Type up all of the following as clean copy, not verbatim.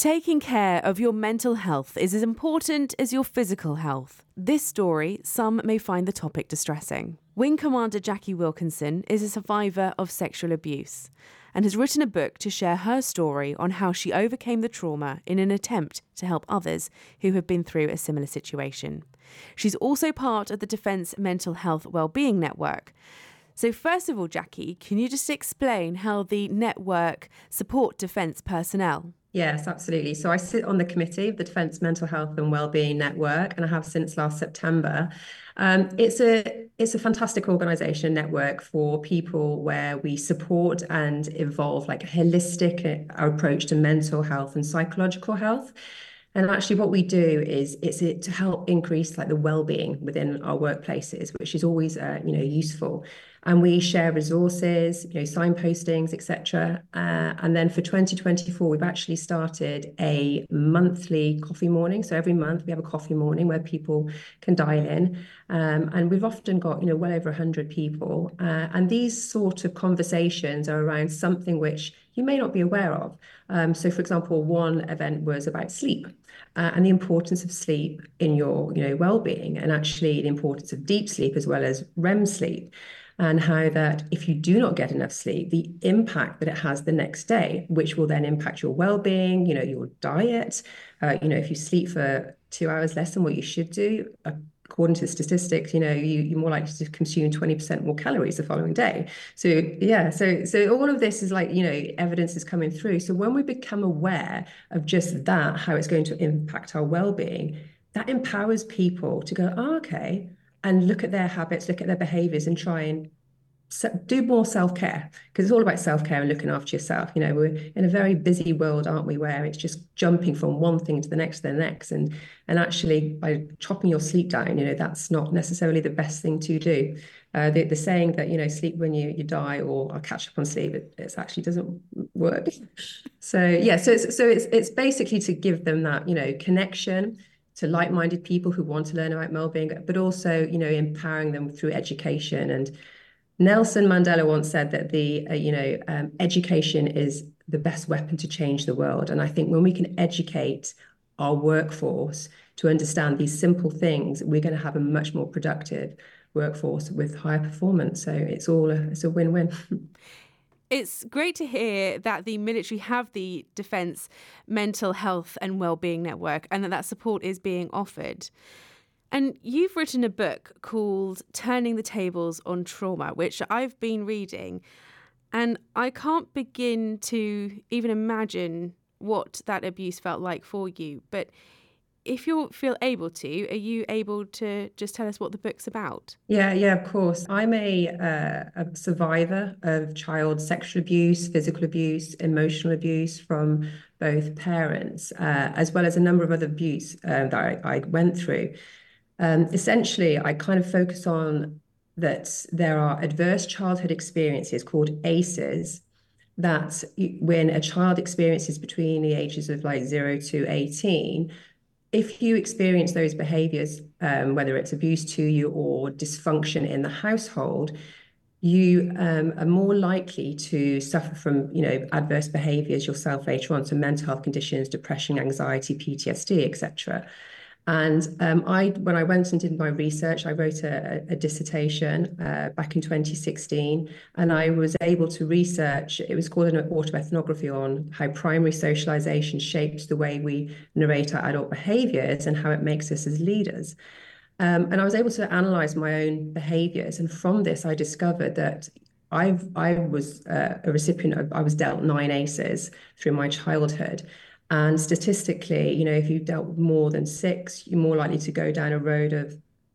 Taking care of your mental health is as important as your physical health. This story, some may find the topic distressing. Wing Commander Jackie Wilkinson is a survivor of sexual abuse and has written a book to share her story on how she overcame the trauma in an attempt to help others who have been through a similar situation. She's also part of the Defence Mental Health Wellbeing Network. So first of all, Jackie, can you just explain how the network support defence personnel? Yes, absolutely. So I sit on the committee of the Defence Mental Health and Wellbeing Network, and I have since last September. It's a fantastic organisation network for people where we support and evolve like a holistic approach to mental health and psychological health. And actually what we do is it's to help increase like the well-being within our workplaces, which is always useful. And we share resources, signpostings, etc. And then for 2024, we've actually started a monthly coffee morning. So every month we have a coffee morning where people can dial in. And we've often got, well over 100 people. And these sort of conversations are around something which you may not be aware of. So, for example, one event was about sleep. And the importance of sleep in your, well-being, and actually the importance of deep sleep as well as REM sleep, and how that if you do not get enough sleep, the impact that it has the next day, which will then impact your well-being, your diet. If you sleep for 2 hours less than what you should do, according to statistics, you're more likely to consume 20% more calories the following day. So yeah, so all of this is like, evidence is coming through. So when we become aware of just that, how it's going to impact our well-being, that empowers people to go, oh, okay, and look at their habits, look at their behaviors, and try and do more self-care, because it's all about self-care and looking after yourself. We're in a very busy world, aren't we, where it's just jumping from one thing to the next, and actually by chopping your sleep down, that's not necessarily the best thing to do. The saying that sleep when you die, or I'll catch up on sleep, it actually doesn't work. So yeah, so it's basically to give them that connection to like-minded people who want to learn about well-being, but also empowering them through education. And Nelson Mandela once said that education is the best weapon to change the world. And I think when we can educate our workforce to understand these simple things, we're going to have a much more productive workforce with higher performance. So it's a win-win. It's great to hear that the military have the Defence Mental Health and Wellbeing Network and that support is being offered. And you've written a book called Turning the Tables on Trauma, which I've been reading, and I can't begin to even imagine what that abuse felt like for you. But if you feel able to, are you able to just tell us what the book's about? Yeah, of course. I'm a survivor of child sexual abuse, physical abuse, emotional abuse from both parents, as well as a number of other abuse that I went through. Essentially, I kind of focus on that there are adverse childhood experiences called ACEs that when a child experiences between the ages of like 0 to 18, if you experience those behaviors, whether it's abuse to you or dysfunction in the household, you are more likely to suffer from, adverse behaviors yourself later on, so mental health conditions, depression, anxiety, PTSD, etc. And when I went and did my research, I wrote a dissertation back in 2016, and I was able to research, it was called an autoethnography, on how primary socialization shapes the way we narrate our adult behaviors and how it makes us as leaders. And I was able to analyze my own behaviors. And from this, I discovered that I was a recipient I was dealt 9 ACEs through my childhood. And statistically, if you've dealt with more than 6, you're more likely to go down a road of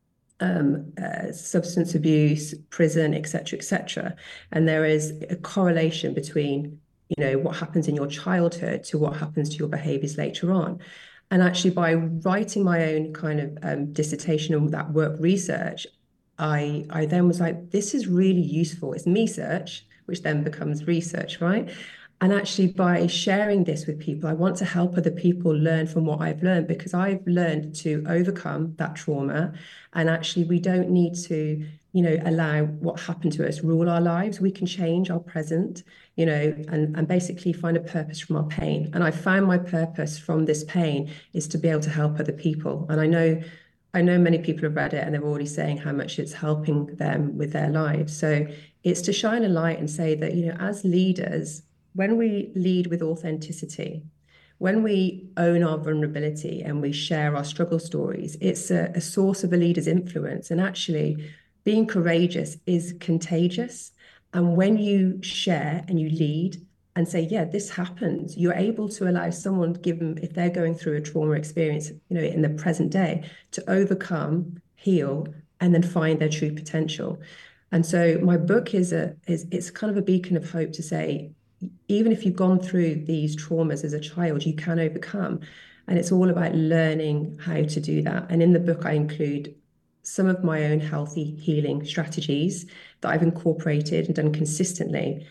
substance abuse, prison, etc., etc. And there is a correlation between, what happens in your childhood to what happens to your behaviors later on. And actually, by writing my own kind of dissertation on that work research, I then was like, this is really useful. It's me search, which then becomes research, right? And actually, by sharing this with people, I want to help other people learn from what I've learned, because I've learned to overcome that trauma. And actually, we don't need to, allow what happened to us rule our lives. We can change our present, and basically find a purpose from our pain. And I found my purpose from this pain is to be able to help other people. And I know many people have read it and they're already saying how much it's helping them with their lives. So it's to shine a light and say that, as leaders, when we lead with authenticity, when we own our vulnerability and we share our struggle stories, it's a source of a leader's influence. And actually, being courageous is contagious. And when you share and you lead and say, yeah, this happens, you're able to allow someone, given if they're going through a trauma experience, in the present day, to overcome, heal, and then find their true potential. And so my book is it's kind of a beacon of hope to say, even if you've gone through these traumas as a child, you can overcome. And it's all about learning how to do that. And in the book, I include some of my own healthy healing strategies that I've incorporated and done consistently.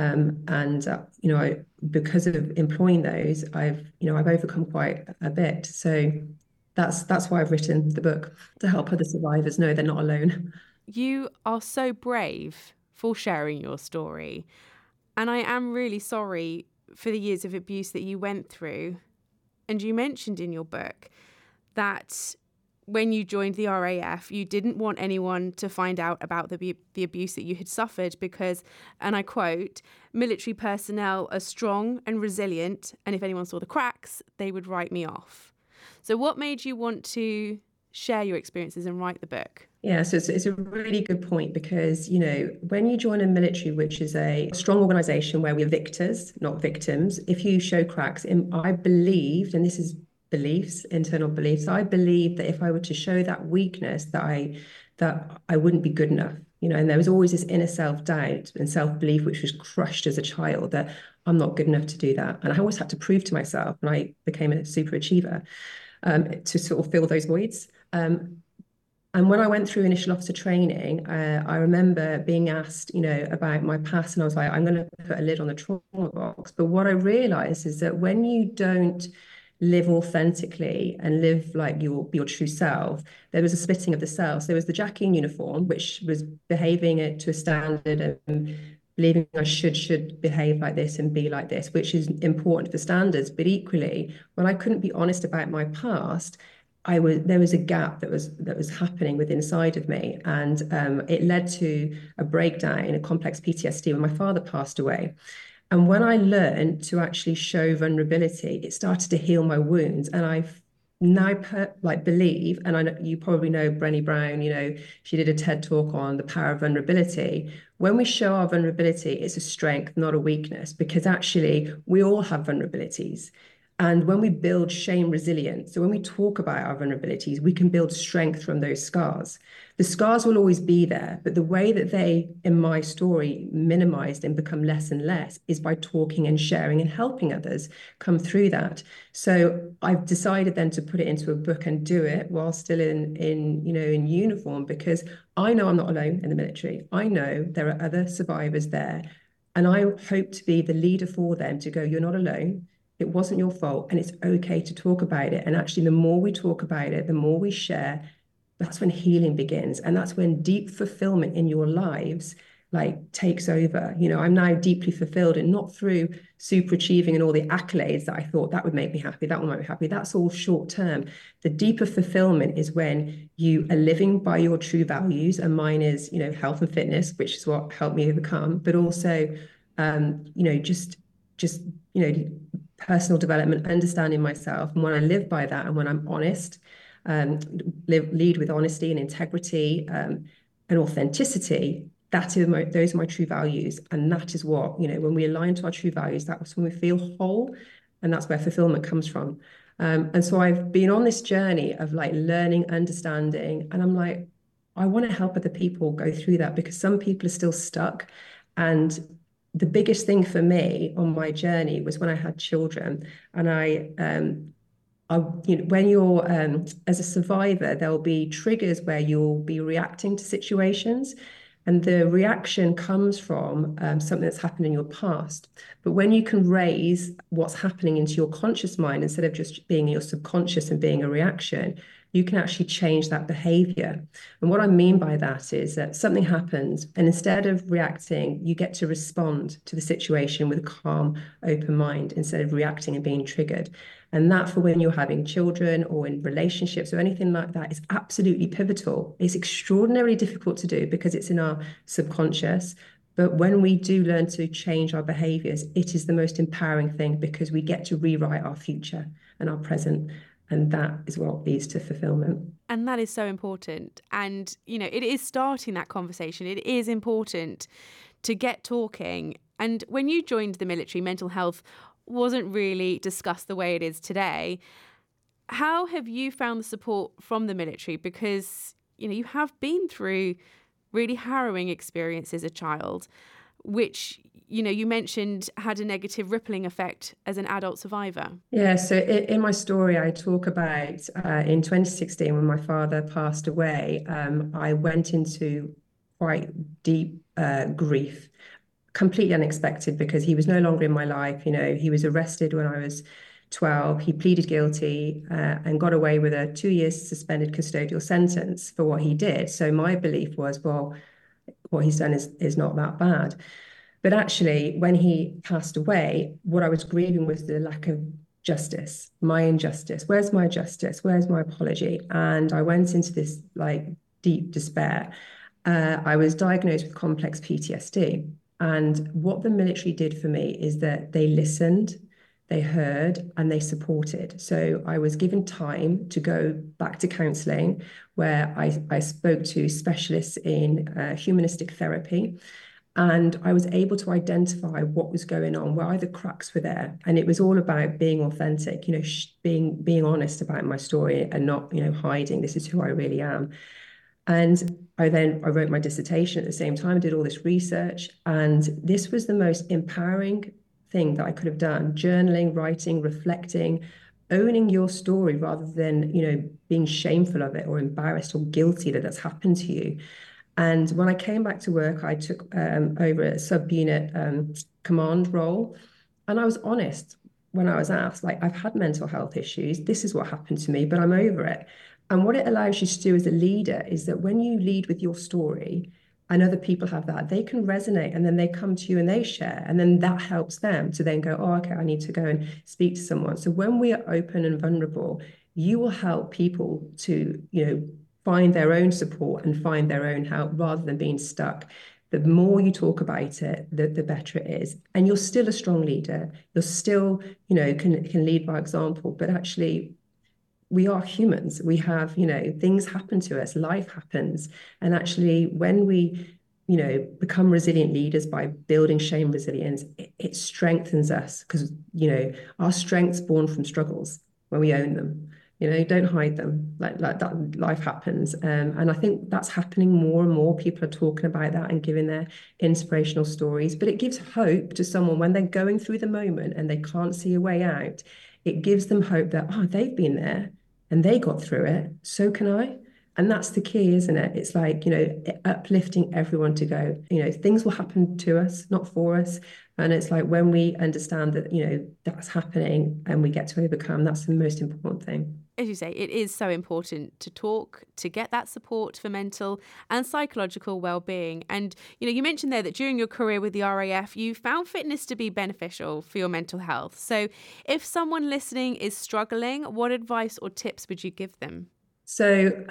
Because of employing those, I've overcome quite a bit. So that's why I've written the book, to help other survivors know they're not alone. You are so brave for sharing your story. And I am really sorry for the years of abuse that you went through. And you mentioned in your book that when you joined the RAF, you didn't want anyone to find out about the abuse that you had suffered because, and I quote, military personnel are strong and resilient, and if anyone saw the cracks, they would write me off. So what made you want to share your experiences and write the book? Yeah, so it's a really good point, because, when you join a military, which is a strong organization where we're victors, not victims, if you show cracks, I believed, and this is beliefs, internal beliefs, I believed that if I were to show that weakness, that I wouldn't be good enough, and there was always this inner self-doubt and self-belief, which was crushed as a child, that I'm not good enough to do that. And I always had to prove to myself, and I became a super achiever, to sort of fill those voids. And when I went through initial officer training, I remember being asked, about my past, and I was like, I'm going to put a lid on the trauma box. But what I realized is that when you don't live authentically and live like your true self, there was a splitting of the cells. There was the Jackie in uniform, which was behaving it to a standard and believing I should behave like this and be like this, which is important for standards. But equally, when I couldn't be honest about my past, there was a gap that was happening within inside of me, and it led to a breakdown in a complex PTSD when my father passed away. And when I learned to actually show vulnerability, it started to heal my wounds. And I've now believe, and I know you probably know Brené Brown, she did a TED talk on the power of vulnerability. When we show our vulnerability, it's a strength, not a weakness, because actually we all have vulnerabilities. And when we build shame resilience, so when we talk about our vulnerabilities, we can build strength from those scars. The scars will always be there, but the way that they, in my story, minimized and become less and less is by talking and sharing and helping others come through that. So I've decided then to put it into a book and do it while still in uniform, because I know I'm not alone in the military. I know there are other survivors there, and I hope to be the leader for them to go, you're not alone. It wasn't your fault, and it's okay to talk about it. And actually, the more we talk about it, the more we share, that's when healing begins. And that's when deep fulfillment in your lives takes over. I'm now deeply fulfilled, and not through super achieving and all the accolades that I thought that would make me happy, that will make me happy. That's all short term. The deeper fulfillment is when you are living by your true values. And mine is, health and fitness, which is what helped me overcome, but also, just personal development, understanding myself. And when I live by that, and when I'm honest, lead with honesty and integrity, and authenticity, those are my true values. And that is what, when we align to our true values, that's when we feel whole, and that's where fulfillment comes from. And so I've been on this journey of learning, understanding, and I'm like, I want to help other people go through that, because some people are still stuck. And the biggest thing for me on my journey was when I had children, and when you're as a survivor, there'll be triggers where you'll be reacting to situations, And the reaction comes from something that's happened in your past. But when you can raise what's happening into your conscious mind instead of just being your subconscious and being a reaction, you can actually change that behavior. And what I mean by that is that something happens, and instead of reacting, you get to respond to the situation with a calm, open mind instead of reacting and being triggered. And that, for when you're having children or in relationships or anything like that, is absolutely pivotal. It's extraordinarily difficult to do because it's in our subconscious. But when we do learn to change our behaviors, it is the most empowering thing because we get to rewrite our future and our present. And that is what leads to fulfillment. And that is so important. And, it is starting that conversation. It is important to get talking. And when you joined the military, mental health wasn't really discussed the way it is today. How have you found the support from the military? Because, you have been through really harrowing experiences as a child, which, you mentioned had a negative rippling effect as an adult survivor. Yeah, so in my story, I talk about in 2016, when my father passed away, I went into quite deep grief, completely unexpected because he was no longer in my life. He was arrested when I was 12. He pleaded guilty and got away with a 2 year suspended custodial sentence for what he did. So my belief was, well, what he's done is not that bad. But actually, when he passed away, what I was grieving was the lack of justice, my injustice. Where's my justice? Where's my apology? And I went into this deep despair. I was diagnosed with complex PTSD. And what the military did for me is that they listened, they heard, and they supported. So I was given time to go back to counselling, where I spoke to specialists in humanistic therapy. And I was able to identify what was going on, why the cracks were there. And it was all about being authentic, being honest about my story and not, hiding, this is who I really am. And I wrote my dissertation at the same time, did all this research. And this was the most empowering thing that I could have done: journaling, writing, reflecting, owning your story rather than, being shameful of it or embarrassed or guilty that that's happened to you. And when I came back to work, I took over a subunit command role. And I was honest when I was asked, I've had mental health issues. This is what happened to me, but I'm over it. And what it allows you to do as a leader is that when you lead with your story and other people have that, they can resonate, and then they come to you and they share. And then that helps them to then go, oh, okay, I need to go and speak to someone. So when we are open and vulnerable, you will help people to, find their own support and find their own help rather than being stuck. The more you talk about it, the better it is. And you're still a strong leader. You're still, can lead by example. But actually, we are humans. We have, things happen to us. Life happens. And actually, when we, become resilient leaders by building shame resilience, it strengthens us because, our strength's born from struggles when we own them. Don't hide them. Like that, life happens. And I think that's happening more and more. People are talking about that and giving their inspirational stories. But it gives hope to someone when they're going through the moment and they can't see a way out. It gives them hope that, oh, they've been there and they got through it. So can I. And that's the key, isn't it? It's like, uplifting everyone to go, things will happen to us, not for us. And it's like when we understand that, that's happening and we get to overcome, that's the most important thing. As you say, it is so important to talk, to get that support for mental and psychological well-being. And, you mentioned there that during your career with the RAF, you found fitness to be beneficial for your mental health. So if someone listening is struggling, what advice or tips would you give them? So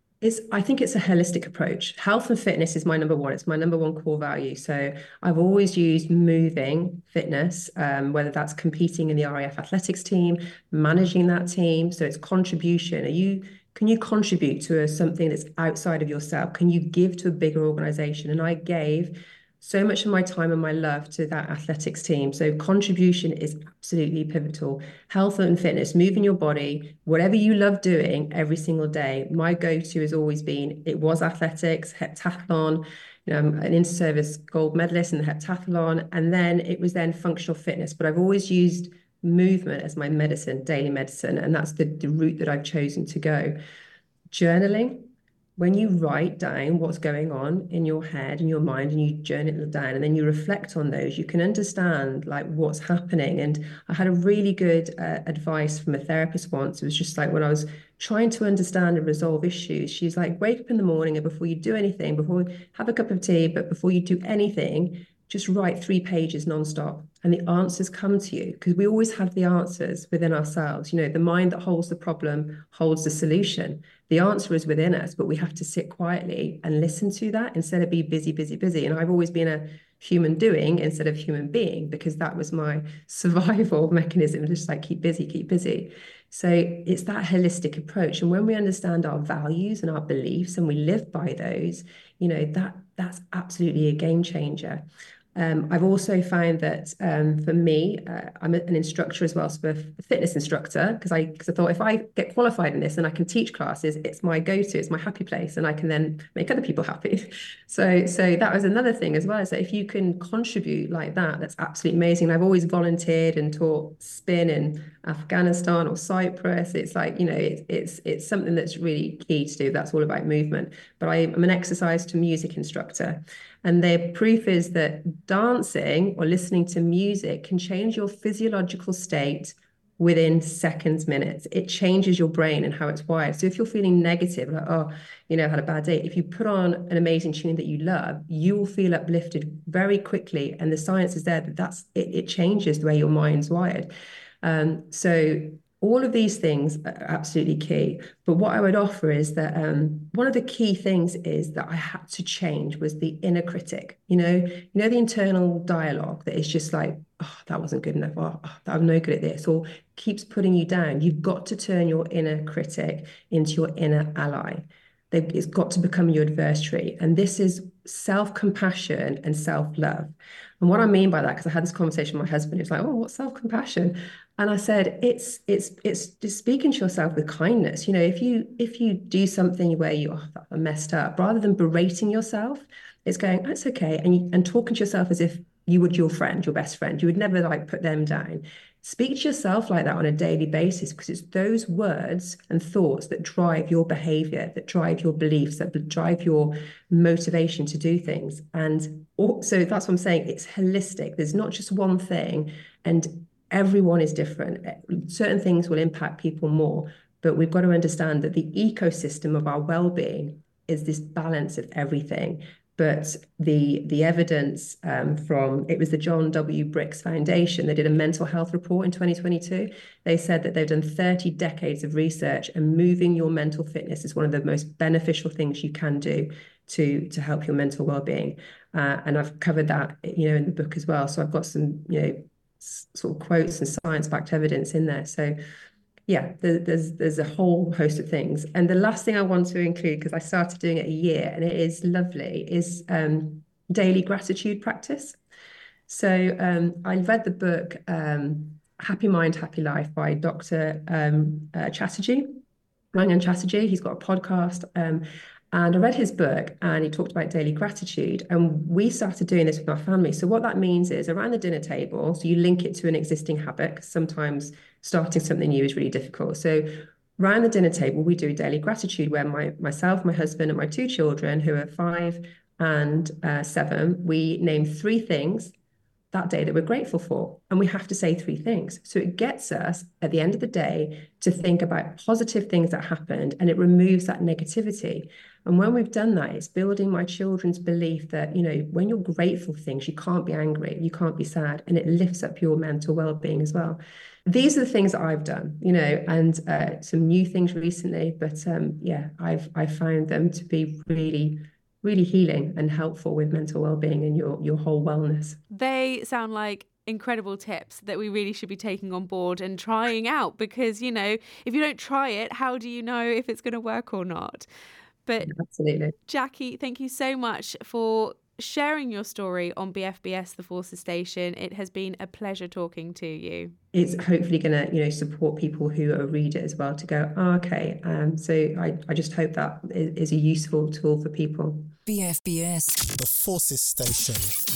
I think it's a holistic approach. Health and fitness is my number one. It's my number one core value. So I've always used moving fitness, whether that's competing in the RAF athletics team, managing that team. So it's contribution. Can you contribute to something that's outside of yourself? Can you give to a bigger organization? And I gave so much of my time and my love to that athletics team. So contribution is absolutely pivotal. Health and fitness, moving your body, whatever you love doing every single day. My go-to has always been, it was athletics, heptathlon, an inter-service gold medalist in the heptathlon, and then it was then functional fitness. But I've always used movement as my medicine, daily medicine, and that's the route that I've chosen to go. Journaling, when you write down what's going on in your head and your mind and you journal it down and then you reflect on those, you can understand like what's happening. And I had a really good advice from a therapist once. It was just like when I was trying to understand and resolve issues, she's like, wake up in the morning and before you do anything, before have a cup of tea, but before you do anything, just write 3 pages nonstop and the answers come to you, because we always have the answers within ourselves. You know, the mind that holds the problem holds the solution. The answer is within us, but we have to sit quietly and listen to that instead of be busy, busy, busy. And I've always been a human doing instead of human being, because that was my survival mechanism, just like keep busy, keep busy. So it's that holistic approach. And when we understand our values and our beliefs and we live by those, you know, that's absolutely a game changer. I've also found that for me, I'm an instructor as well, so a fitness instructor, because I thought if I get qualified in this and I can teach classes, it's my go-to, it's my happy place, and I can then make other people happy. So that was another thing as well, is that if you can contribute like that, that's absolutely amazing. And I've always volunteered and taught spin in Afghanistan or Cyprus. It's like, you know, it's something that's really key to do. That's all about movement. But I'm an exercise to music instructor. And the proof is that dancing or listening to music can change your physiological state within seconds, minutes. It changes your brain and how it's wired. So if you're feeling negative, like, oh, you know, had a bad day, if you put on an amazing tune that you love, you will feel uplifted very quickly. And the science is there that it changes the way your mind's wired. So all of these things are absolutely key. But what I would offer is that one of the key things is that I had to change was the inner critic. You know, the internal dialogue that is just like, oh, that wasn't good enough. Oh, I'm no good at this, or keeps putting you down. You've got to turn your inner critic into your inner ally. It's got to become your adversary. And this is self-compassion and self-love. And what I mean by that, because I had this conversation with my husband, he was like, oh, what's self-compassion? And I said, it's just speaking to yourself with kindness. You know, if you do something where you are messed up, rather than berating yourself, it's going, that's okay. And talking to yourself as if you would your friend, your best friend. You would never like put them down. Speak to yourself like that on a daily basis, because it's those words and thoughts that drive your behavior, that drive your beliefs, that drive your motivation to do things. And so that's what I'm saying. It's holistic. There's not just one thing, and everyone is different. Certain things will impact people more, but we've got to understand that the ecosystem of our well-being is this balance of everything. But the evidence from, it was the John W. Briggs Foundation, they did a mental health report in 2022. They said that they've done 30 decades of research, and moving your mental fitness is one of the most beneficial things you can do to help your mental well-being. And I've covered that, you know, in the book as well. So I've got some, you know, sort of quotes and science-backed evidence in there. So yeah, there's a whole host of things. And the last thing I want to include, because I started doing it a year and it is lovely, is daily gratitude practice. So I read the book Happy Mind, Happy Life by Dr. Chatterjee, Rangan Chatterjee. He's got a podcast. And I read his book and he talked about daily gratitude. And we started doing this with our family. So what that means is around the dinner table, so you link it to an existing habit, because sometimes starting something new is really difficult. So around the dinner table, we do daily gratitude, where myself, my husband, and my 2 children, who are 5 and 7, we name 3 things that day that we're grateful for. And we have to say 3 things. So it gets us at the end of the day to think about positive things that happened, and it removes that negativity. And when we've done that, it's building my children's belief that, you know, when you're grateful for things, you can't be angry, you can't be sad, and it lifts up your mental well-being as well. These are the things that I've done, you know, and some new things recently, but yeah, I've found them to be really, really healing and helpful with mental well-being and your whole wellness. They sound like incredible tips that we really should be taking on board and trying out, because, you know, if you don't try it, how do you know if it's going to work or not? But absolutely, Jackie, thank you so much for sharing your story on BFBS The Forces Station. It has been a pleasure talking to you. It's hopefully going to, you know, support people who read it as well to go, oh, okay. So I just hope that is a useful tool for people. BFBS The Forces Station.